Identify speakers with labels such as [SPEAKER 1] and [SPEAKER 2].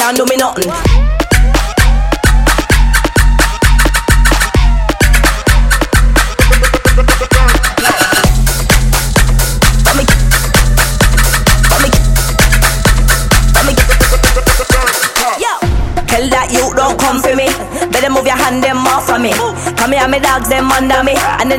[SPEAKER 1] can't do me nothing. Tell that you don't come for me. Better move your hand them off of me. Come here, me dogs them under me. And then